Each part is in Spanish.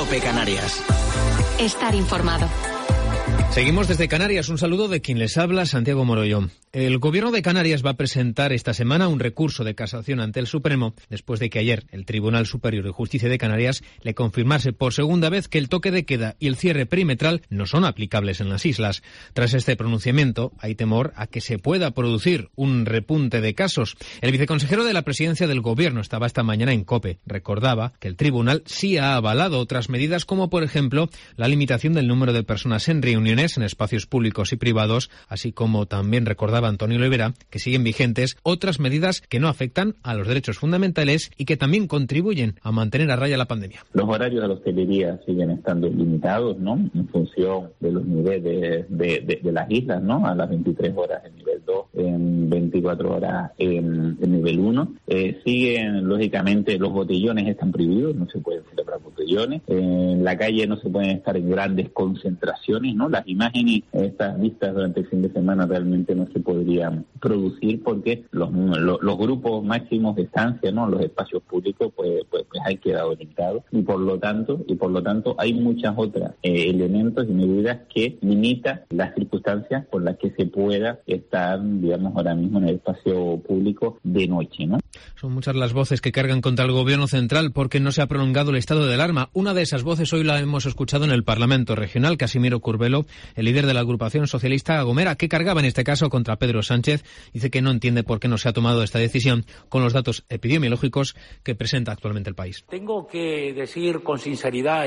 COPE Canarias. Estar informado. Seguimos desde Canarias. Un saludo de quien les habla, Santiago Morollón. El Gobierno de Canarias va a presentar esta semana un recurso de casación ante el Supremo, después de que ayer el Tribunal Superior de Justicia de Canarias le confirmase por segunda vez que el toque de queda y el cierre perimetral no son aplicables en las islas. Tras este pronunciamiento, hay temor a que se pueda producir un repunte de casos. El viceconsejero de la Presidencia del Gobierno estaba esta mañana en COPE. Recordaba que el Tribunal sí ha avalado otras medidas, como por ejemplo la limitación del número de personas en reuniones en espacios públicos y privados, así como también recordaba Antonio Olivera que siguen vigentes otras medidas que no afectan a los derechos fundamentales y que también contribuyen a mantener a raya la pandemia. Los horarios de la hostelería siguen estando limitados, ¿no? En función de los niveles de las islas, ¿no? A las 23 horas en nivel 2, en 24 horas en nivel 1. Siguen, lógicamente, los botellones están prohibidos, no se pueden celebrar botellones. En la calle no se pueden estar en grandes concentraciones, ¿no? Las imágenes, estas vistas durante el fin de semana realmente no se podrían producir porque los grupos máximos de estancia, ¿no? Los espacios públicos pues han quedado limitados y por lo tanto hay muchas otras elementos y medidas que limitan las circunstancias por las que se pueda estar, digamos, ahora mismo en el espacio público de noche, ¿no? Son muchas las voces que cargan contra el Gobierno central porque no se ha prolongado el estado de alarma. Una de esas voces hoy la hemos escuchado en el Parlamento Regional, Casimiro Curbelo, el líder de la agrupación socialista Gomera, que cargaba en este caso contra Pedro Sánchez. Dice que no entiende por qué no se ha tomado esta decisión con los datos epidemiológicos que presenta actualmente el país. Tengo que decir con sinceridad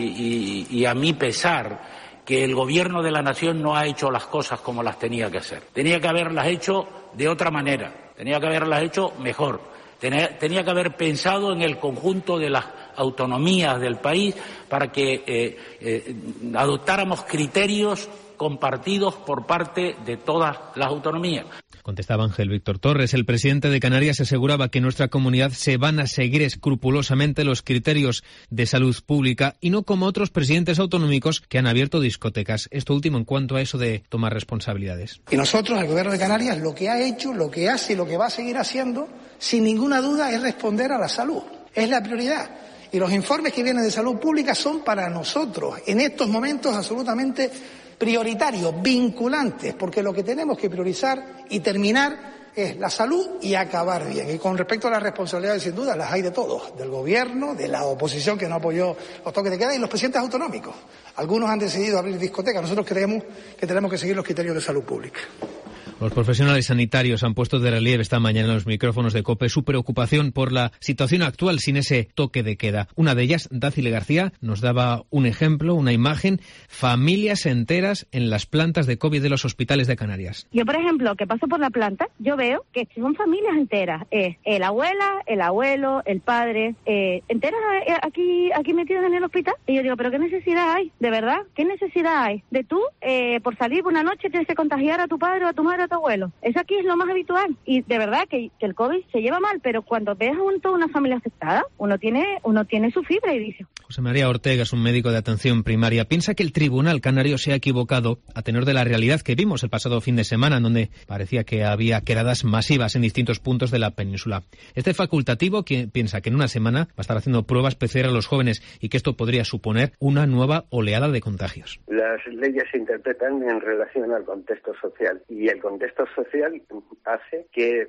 y a mi pesar que el Gobierno de la Nación no ha hecho las cosas como las tenía que hacer. Tenía que haberlas hecho de otra manera, tenía que haberlas hecho mejor, tenía que haber pensado en el conjunto de las autonomías del país para que adoptáramos criterios compartidos por parte de todas las autonomías. Contestaba Ángel Víctor Torres. El presidente de Canarias aseguraba que en nuestra comunidad se van a seguir escrupulosamente los criterios de salud pública y no como otros presidentes autonómicos que han abierto discotecas. Esto último en cuanto a eso de tomar responsabilidades. Y nosotros, el Gobierno de Canarias, lo que ha hecho, lo que hace y lo que va a seguir haciendo, sin ninguna duda, es responder a la salud. Es la prioridad. Y los informes que vienen de salud pública son para nosotros, en estos momentos, absolutamente prioritarios, vinculantes, porque lo que tenemos que priorizar y terminar es la salud y acabar bien. Y con respecto a las responsabilidades, sin duda, las hay de todos, del Gobierno, de la oposición que no apoyó los toques de queda y los presidentes autonómicos. Algunos han decidido abrir discotecas, nosotros creemos que tenemos que seguir los criterios de salud pública. Los profesionales sanitarios han puesto de relieve esta mañana en los micrófonos de COPE su preocupación por la situación actual sin ese toque de queda. Una de ellas, Dácile García, nos daba un ejemplo, una imagen, familias enteras en las plantas de COVID de los hospitales de Canarias. Yo, por ejemplo, que paso por la planta, yo veo que son familias enteras. La abuela, el abuelo, el padre, enteras aquí metidos en el hospital. Y yo digo, ¿pero qué necesidad hay? ¿De verdad? ¿Qué necesidad hay? De tú, por salir por una noche, tienes que contagiar a tu padre o a tu madre, a tu abuelo. Eso aquí es lo más habitual. Y de verdad que el COVID se lleva mal, pero cuando ves junto a una familia afectada, uno tiene su fibra y dice. José María Ortega es un médico de atención primaria. Piensa que el Tribunal Canario se ha equivocado a tenor de la realidad que vimos el pasado fin de semana, en donde parecía que había quedadas masivas en distintos puntos de la península. Este facultativo que piensa que en una semana va a estar haciendo pruebas PCR a los jóvenes y que esto podría suponer una nueva oleada de contagios. Las leyes se interpretan en relación al contexto social y el contexto social hace que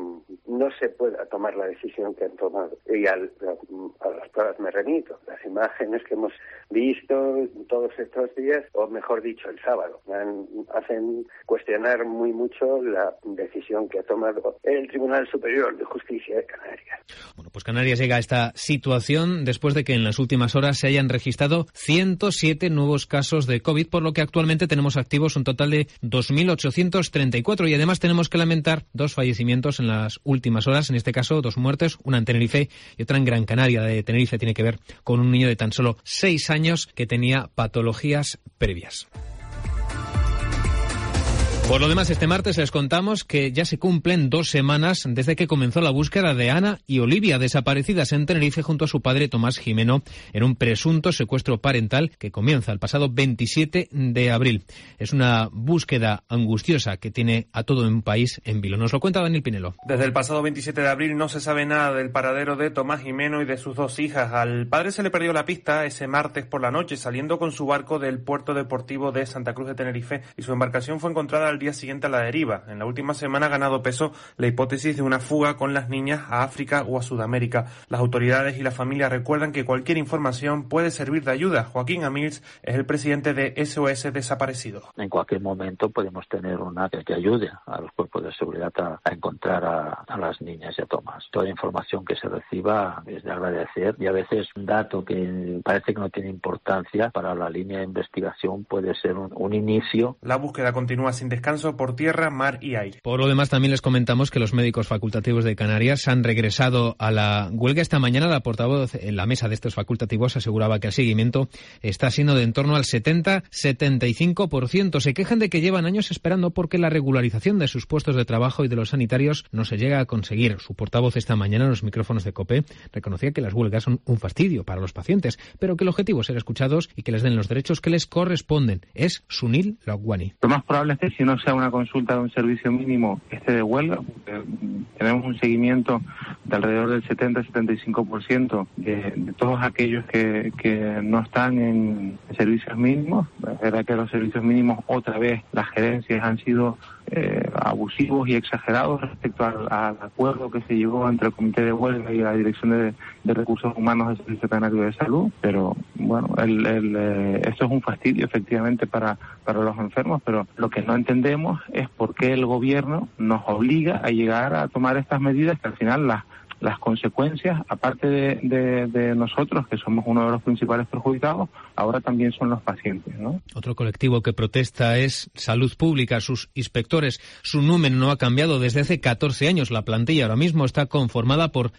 no se pueda tomar la decisión que han tomado. Y a las pruebas me remito. Las imágenes que hemos visto todos estos días, o mejor dicho, el sábado, hacen cuestionar muy mucho la decisión que ha tomado el Tribunal Superior de Justicia de Canarias. Bueno, pues Canarias llega a esta situación después de que en las últimas horas se hayan registrado 107 nuevos casos de COVID, por lo que actualmente tenemos activos un total de 2.834 y además tenemos que lamentar 2 fallecimientos en las últimas horas, en este caso 2 muertes, una en Tenerife y otra en Gran Canaria. De Tenerife tiene que ver con un niño de tan solo 6 años que tenía patologías previas. Por lo demás, este martes les contamos que ya se cumplen 2 semanas desde que comenzó la búsqueda de Ana y Olivia, desaparecidas en Tenerife junto a su padre Tomás Jimeno, en un presunto secuestro parental que comienza el pasado 27 de abril. Es una búsqueda angustiosa que tiene a todo un país en vilo. Nos lo cuenta Daniel Pinelo. Desde el pasado 27 de abril no se sabe nada del paradero de Tomás Jimeno y de sus 2 hijas. Al padre se le perdió la pista ese martes por la noche, saliendo con su barco del puerto deportivo de Santa Cruz de Tenerife, y su embarcación fue encontrada al día siguiente a la deriva. En la última semana ha ganado peso la hipótesis de una fuga con las niñas a África o a Sudamérica. Las autoridades y la familia recuerdan que cualquier información puede servir de ayuda. Joaquín Amils es el presidente de SOS Desaparecidos. En cualquier momento podemos tener una que ayude a los cuerpos de seguridad a encontrar a las niñas y a Tomás. Toda información que se reciba es de agradecer, y a veces un dato que parece que no tiene importancia para la línea de investigación puede ser un inicio. La búsqueda continúa sin descanso por tierra, mar y aire. Por lo demás, también les comentamos que los médicos facultativos de Canarias han regresado a la huelga. Esta mañana la portavoz en la mesa de estos facultativos aseguraba que el seguimiento está siendo de en torno al 70-75%. Se quejan de que llevan años esperando porque la regularización de sus puestos de trabajo y de los sanitarios no se llega a conseguir. Su portavoz esta mañana en los micrófonos de COPE reconocía que las huelgas son un fastidio para los pacientes, pero que el objetivo es ser escuchados y que les den los derechos que les corresponden. Es Sunil Logwani. Lo más probable es que si no sea una consulta de un servicio mínimo esté de huelga, porque tenemos un seguimiento de alrededor del 70-75% de todos aquellos que no están en servicios mínimos. Es verdad que los servicios mínimos, otra vez, las gerencias han sido abusivos y exagerados respecto al acuerdo que se llegó entre el Comité de Huelga y la Dirección de Recursos Humanos del Servicio Canario de Salud. Pero bueno, esto es un fastidio efectivamente para los enfermos, pero lo que no entendemos es por qué el gobierno nos obliga a llegar a tomar estas medidas que al final las consecuencias, aparte de nosotros, que somos uno de los principales perjudicados, ahora también son los pacientes, ¿no? Otro colectivo que protesta es Salud Pública, sus inspectores. Su número no ha cambiado desde hace 14 años. La plantilla ahora mismo está conformada por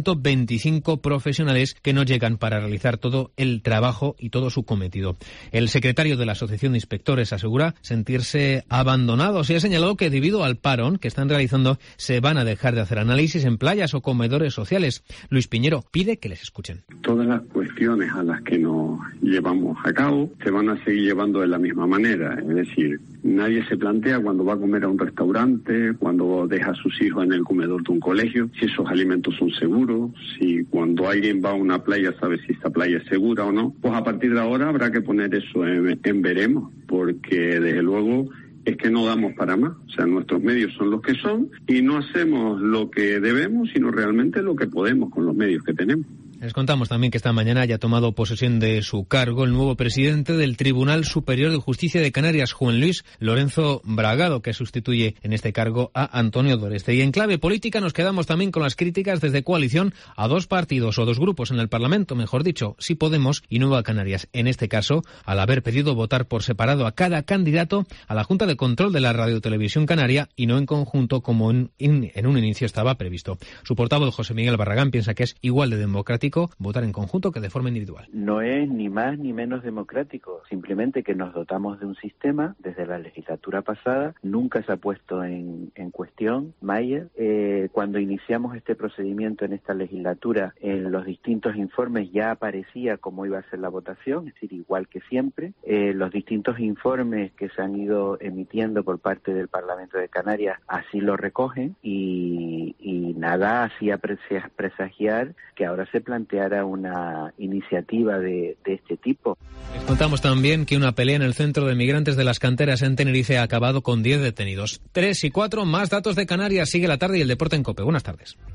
125 profesionales que no llegan para realizar todo el trabajo y todo su cometido. El secretario de la Asociación de Inspectores asegura sentirse abandonados y ha señalado que debido al parón que están realizando se van a dejar de hacer análisis en playas o comedores sociales. Luis Piñero pide que les escuchen. Todas las cuestiones a las que nos llevamos a cabo se van a seguir llevando de la misma manera, es decir, nadie se plantea cuando va a comer a un restaurante, cuando deja a sus hijos en el comedor de un colegio, si esos alimentos son seguros, si cuando alguien va a una playa sabe si esta playa es segura o no. Pues a partir de ahora habrá que poner eso en veremos, porque desde luego es que no damos para más. O sea, nuestros medios son los que son y no hacemos lo que debemos, sino realmente lo que podemos con los medios que tenemos. Les contamos también que esta mañana haya tomado posesión de su cargo el nuevo presidente del Tribunal Superior de Justicia de Canarias, Juan Luis Lorenzo Bragado, que sustituye en este cargo a Antonio Doreste. Y en clave política nos quedamos también con las críticas desde coalición a 2 partidos o 2 grupos en el Parlamento, mejor dicho, Sí Podemos y Nueva Canarias. En este caso, al haber pedido votar por separado a cada candidato a la Junta de Control de la Radiotelevisión Canaria y no en conjunto como en un inicio estaba previsto. Su portavoz, José Miguel Barragán, piensa que es igual de democrático votar en conjunto que de forma individual. No es ni más ni menos democrático, simplemente que nos dotamos de un sistema desde la legislatura pasada, nunca se ha puesto en cuestión. Mayer, cuando iniciamos este procedimiento en esta legislatura, en los distintos informes ya aparecía cómo iba a ser la votación, es decir, igual que siempre. Los distintos informes que se han ido emitiendo por parte del Parlamento de Canarias así lo recogen y nada hacía presagiar que ahora se planteara una iniciativa de este tipo. Les contamos también que una pelea en el centro de migrantes de las canteras en Tenerife ha acabado con 10 detenidos. 3 y 4, más datos de Canarias. Sigue la tarde y el deporte en COPE. Buenas tardes.